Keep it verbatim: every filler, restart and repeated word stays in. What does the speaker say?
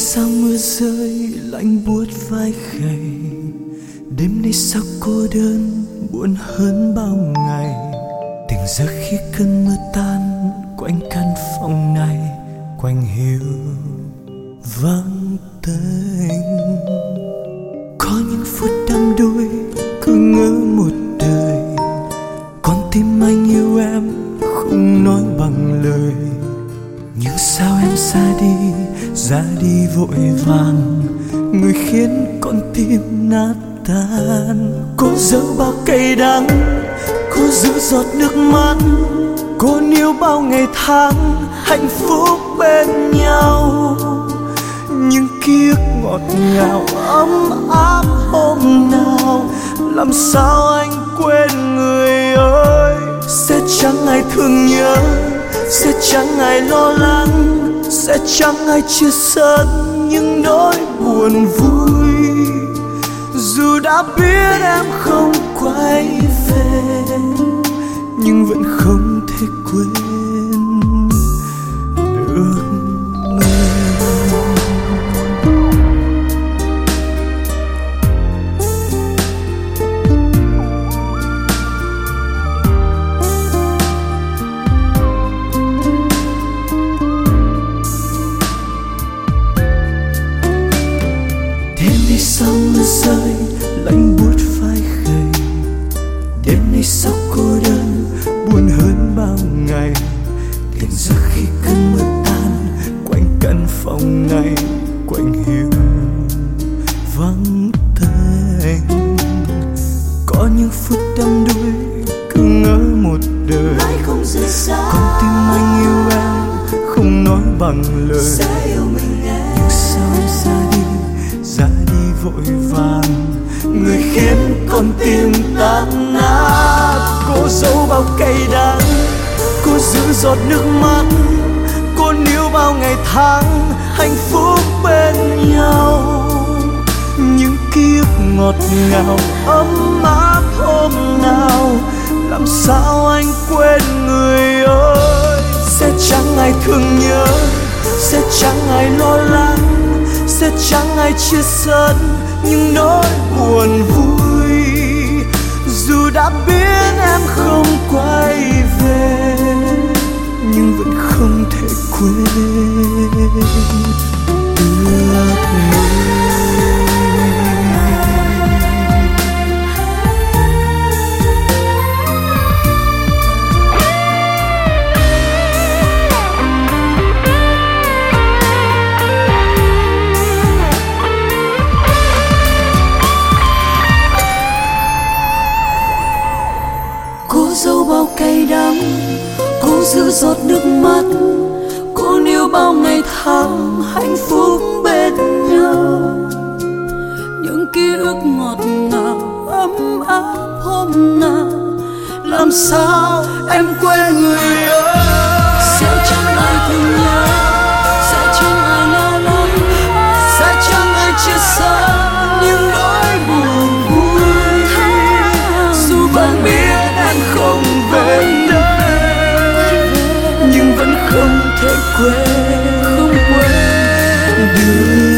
sao mưa rơi lạnh buốt vai gầy, đêm nay sao cô đơn buồn hơn bao ngày. Tỉnh giấc khi cơn mưa tan quanh căn phòng này, quanh hiu vắng tênh. Có những phút đắm đuối cứ ngỡ một đời, con tim anh yêu em không nói bằng lời. Nhưng sao em ra đi, ra đi vội vàng, người khiến con tim nát tan. Cô giấu bao cay đắng, cô giữ giọt nước mắt, cô níu bao ngày tháng hạnh phúc bên nhau. Những ký ức ngọt ngào ấm áp hôm nào, làm sao anh quên người ơi. Sẽ chẳng ai thương nhớ, sẽ chẳng ai lo lắng, sẽ chẳng ai chia sẻ những nỗi buồn vui. Dù đã biết em không quay về, nhưng vẫn không thể quên được người. Sao mưa rơi lạnh buốt vai gầy, đêm nay sao cô đơn buồn hơn bao ngày. Tỉnh giấc khi cơn mưa tan quanh căn phòng này, quanh hiu vắng tênh. Có những phút đắm đuối cứ ngỡ một đời, con tim anh yêu em không nói bằng lời. Nhưng sao em ra đi, ra đi vội vàng, người khiến con tim tan nát. Cô giấu bao cay đắng, cô giữ giọt nước mắt, cô níu bao ngày tháng hạnh phúc bên nhau. Những ký ức ngọt ngào ấm áp hôm nào, làm sao anh quên người ơi. Sẽ chẳng ai thương nhớ, sẽ chẳng ai lo lắng, sẽ chẳng ai chia sẻ những nỗi buồn vui. Dù đã biết em không quay về, nhưng vẫn không thể quên được người. Dẫu bao cay đắng, cô giữ giọt nước mắt, cô níu bao ngày tháng hạnh phúc bên nhau. Những ký ức ngọt ngào ấm áp hôm nào, làm sao em quên người ơi. Sẽ chẳng ai thương nhớ, sẽ chẳng ai lo lắng, sẽ chẳng ai chia sẻ những nỗi buồn vui. Dù bạn biết em không về đây, nhưng vẫn không thể quên, không quên được.